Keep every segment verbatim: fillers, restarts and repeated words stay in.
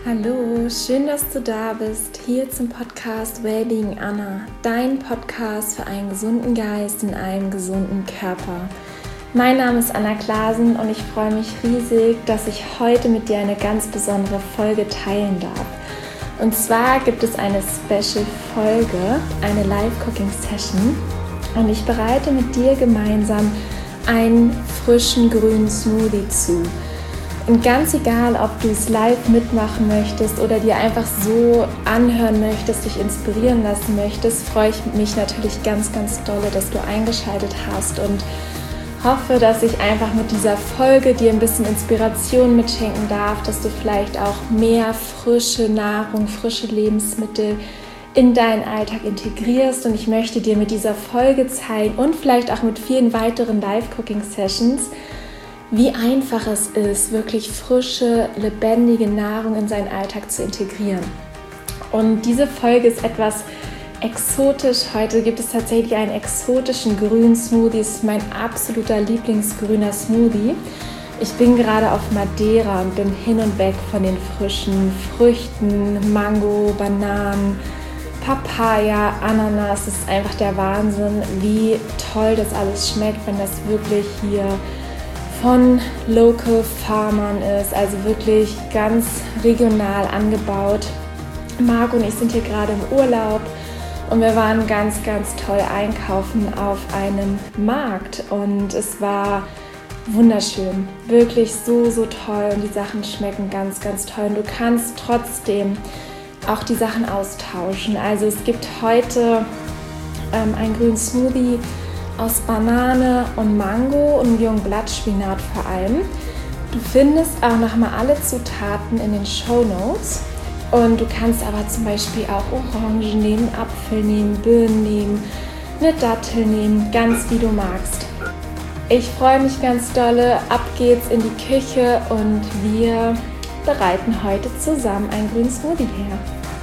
Hallo, schön, dass du da bist, hier zum Podcast Wellbeing Anna, dein Podcast für einen gesunden Geist in einem gesunden Körper. Mein Name ist Anna Klasen und ich freue mich riesig, dass ich heute mit dir eine ganz besondere Folge teilen darf. Und zwar gibt es eine Special-Folge, eine Live-Cooking-Session und ich bereite mit dir gemeinsam einen frischen grünen Smoothie zu. Und ganz egal, ob du es live mitmachen möchtest oder dir einfach so anhören möchtest, dich inspirieren lassen möchtest, freue ich mich natürlich ganz, ganz doll, dass du eingeschaltet hast und hoffe, dass ich einfach mit dieser Folge dir ein bisschen Inspiration mitschenken darf, dass du vielleicht auch mehr frische Nahrung, frische Lebensmittel in deinen Alltag integrierst. Und ich möchte dir mit dieser Folge zeigen und vielleicht auch mit vielen weiteren Live-Cooking-Sessions, wie einfach es ist, wirklich frische, lebendige Nahrung in seinen Alltag zu integrieren. Und diese Folge ist etwas exotisch. Heute gibt es tatsächlich einen exotischen grünen Smoothie. Es ist mein absoluter Lieblingsgrüner Smoothie. Ich bin gerade auf Madeira und bin hin und weg von den frischen Früchten, Mango, Bananen, Papaya, Ananas. Es ist einfach der Wahnsinn, wie toll das alles schmeckt, wenn das wirklich hier von Local Farmern ist, also wirklich ganz regional angebaut. Marco und ich sind hier gerade im Urlaub und wir waren ganz, ganz toll einkaufen auf einem Markt und es war wunderschön, wirklich so, so toll und die Sachen schmecken ganz, ganz toll und du kannst trotzdem auch die Sachen austauschen. Also es gibt heute ähm, einen grünen Smoothie aus Banane und Mango und jungen Blattspinat vor allem. Du findest auch nochmal alle Zutaten in den Shownotes und du kannst aber zum Beispiel auch Orangen nehmen, Apfel nehmen, Birnen nehmen, eine Dattel nehmen, ganz wie du magst. Ich freue mich ganz dolle, ab geht's in die Küche und wir bereiten heute zusammen einen grünen Smoothie her.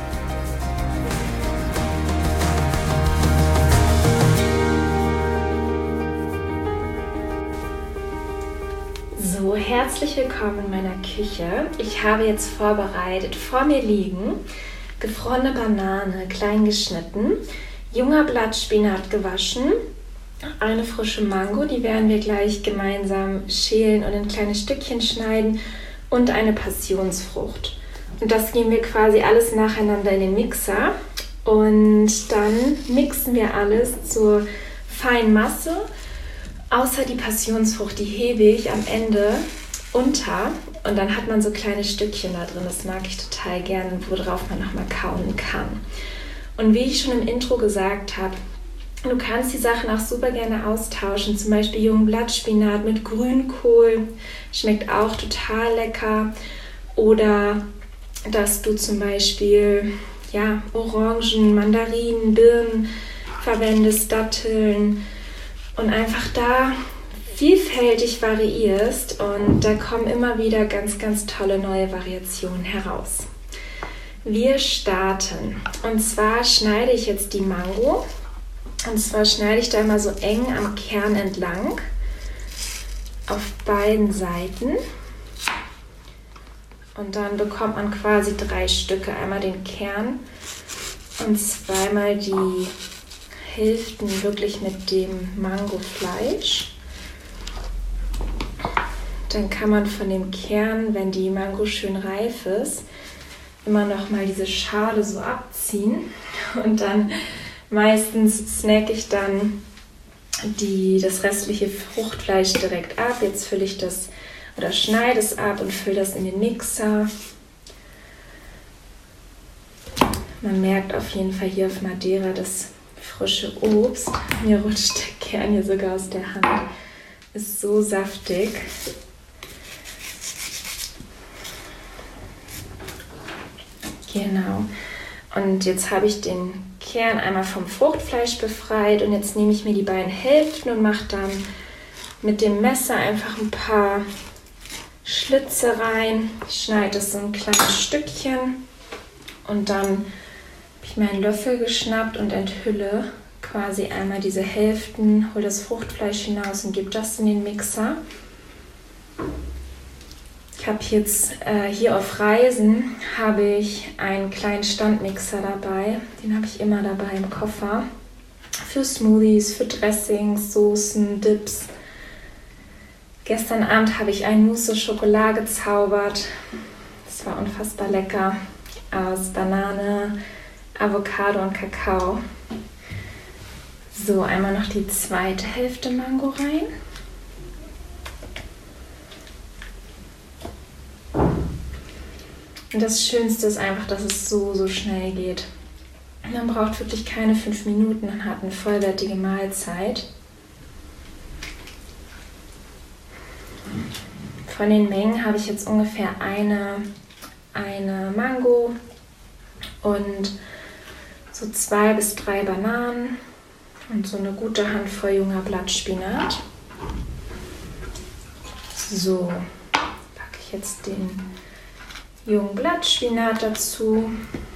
So, herzlich willkommen in meiner Küche. Ich habe jetzt vorbereitet, vor mir liegen gefrorene Banane, klein geschnitten, junger Blattspinat gewaschen, eine frische Mango, die werden wir gleich gemeinsam schälen und in kleine Stückchen schneiden und eine Passionsfrucht. Und das geben wir quasi alles nacheinander in den Mixer und dann mixen wir alles zur feinen Masse. Außer die Passionsfrucht, die hebe ich am Ende unter und dann hat man so kleine Stückchen da drin. Das mag ich total gerne, worauf man nochmal kauen kann. Und wie ich schon im Intro gesagt habe, du kannst die Sachen auch super gerne austauschen. Zum Beispiel jungen Blattspinat mit Grünkohl, schmeckt auch total lecker. Oder dass du zum Beispiel ja, Orangen, Mandarinen, Birnen verwendest, Datteln. Und einfach da vielfältig variierst und da kommen immer wieder ganz, ganz tolle neue Variationen heraus. Wir starten und zwar schneide ich jetzt die Mango und zwar schneide ich da immer so eng am Kern entlang auf beiden Seiten und dann bekommt man quasi drei Stücke, einmal den Kern und zweimal die Hälften wirklich mit dem Mangofleisch. Dann kann man von dem Kern, wenn die Mango schön reif ist, immer noch mal diese Schale so abziehen und dann meistens snacke ich dann die, das restliche Fruchtfleisch direkt ab. Jetzt fülle ich das oder schneide es ab und fülle das in den Mixer. Man merkt auf jeden Fall hier auf Madeira, dass frische Obst. Mir rutscht der Kern hier sogar aus der Hand. Ist so saftig. Genau. Und jetzt habe ich den Kern einmal vom Fruchtfleisch befreit und jetzt nehme ich mir die beiden Hälften und mache dann mit dem Messer einfach ein paar Schlitze rein. Ich schneide es so ein kleines Stückchen und dann ich mir einen Löffel geschnappt und enthülle quasi einmal diese Hälften, hole das Fruchtfleisch hinaus und gebe das in den Mixer. Ich habe jetzt äh, hier auf Reisen habe ich einen kleinen Standmixer dabei. Den habe ich immer dabei im Koffer. Für Smoothies, für Dressings, Soßen, Dips. Gestern Abend habe ich ein Mousse au Chocolat gezaubert. Das war unfassbar lecker. Aus Banane, Avocado und Kakao. So, einmal noch die zweite Hälfte Mango rein. Und das Schönste ist einfach, dass es so, so schnell geht. Man braucht wirklich keine fünf Minuten und hat eine vollwertige Mahlzeit. Von den Mengen habe ich jetzt ungefähr eine, eine Mango und so zwei bis drei Bananen und so eine gute Handvoll junger Blattspinat. So, packe ich jetzt den jungen Blattspinat dazu.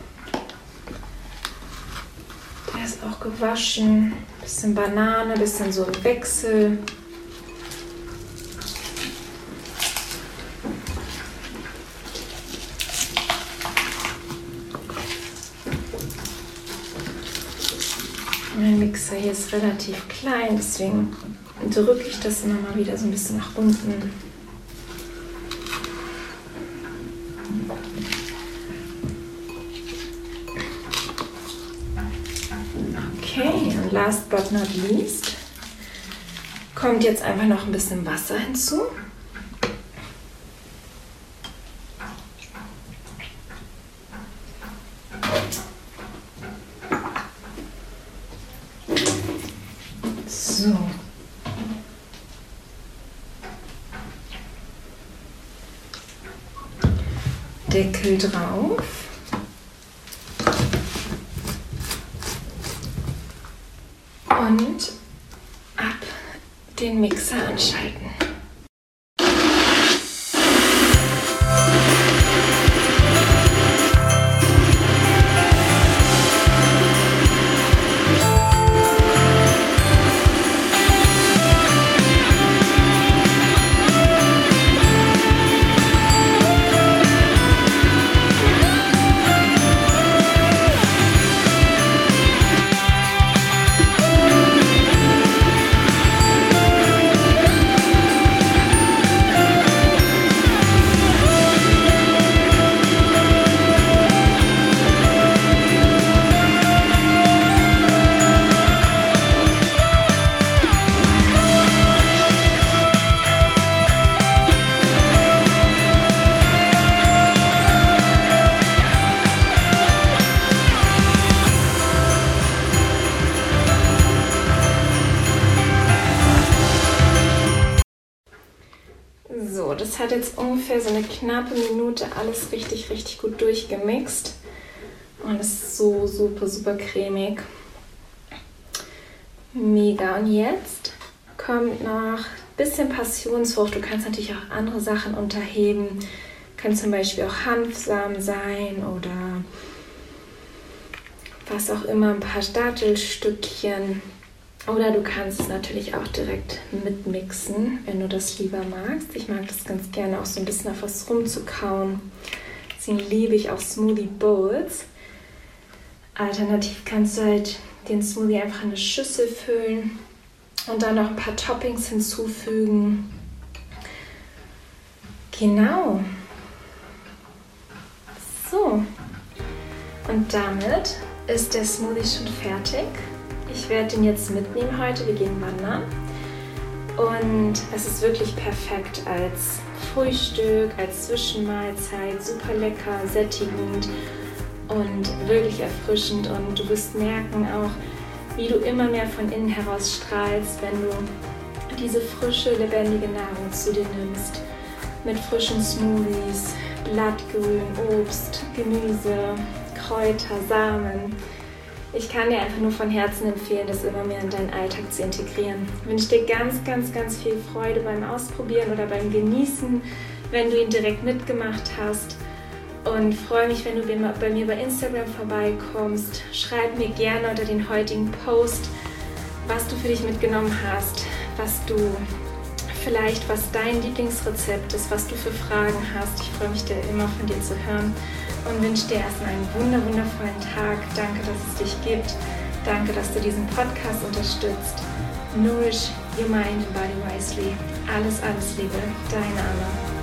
Der ist auch gewaschen. Bisschen Banane, bisschen so im Wechsel. Mein Mixer hier ist relativ klein, deswegen drücke ich das immer mal wieder so ein bisschen nach unten. Okay, und last but not least kommt jetzt einfach noch ein bisschen Wasser hinzu. So. Deckel drauf. Und ab den Mixer anschalten. So, das hat jetzt ungefähr so eine knappe Minute alles richtig, richtig gut durchgemixt. Und es ist so super, super cremig. Mega. Und jetzt kommt noch ein bisschen Passionsfrucht. Du kannst natürlich auch andere Sachen unterheben. Kann zum Beispiel auch Hanfsamen sein oder was auch immer, ein paar Dattelstückchen. Oder du kannst es natürlich auch direkt mitmixen, wenn du das lieber magst. Ich mag das ganz gerne auch so ein bisschen auf was rumzukauen. Deswegen liebe ich auch Smoothie Bowls. Alternativ kannst du halt den Smoothie einfach in eine Schüssel füllen und dann noch ein paar Toppings hinzufügen. Genau. So. Und damit ist der Smoothie schon fertig. Ich werde den jetzt mitnehmen heute, wir gehen wandern und es ist wirklich perfekt als Frühstück, als Zwischenmahlzeit, super lecker, sättigend und wirklich erfrischend und du wirst merken auch, wie du immer mehr von innen heraus strahlst, wenn du diese frische, lebendige Nahrung zu dir nimmst, mit frischen Smoothies, Blattgrün, Obst, Gemüse, Kräuter, Samen. Ich kann dir einfach nur von Herzen empfehlen, das immer mehr in deinen Alltag zu integrieren. Ich wünsche dir ganz, ganz, ganz viel Freude beim Ausprobieren oder beim Genießen, wenn du ihn direkt mitgemacht hast. Und freue mich, wenn du bei mir bei Instagram vorbeikommst. Schreib mir gerne unter den heutigen Post, was du für dich mitgenommen hast, was du vielleicht, was dein Lieblingsrezept ist, was du für Fragen hast. Ich freue mich da immer von dir zu hören und wünsche dir erstmal einen wunder, wundervollen Tag. Danke, dass es dich gibt. Danke, dass du diesen Podcast unterstützt. Nourish your mind and body wisely. Alles, alles Liebe, deine Anna.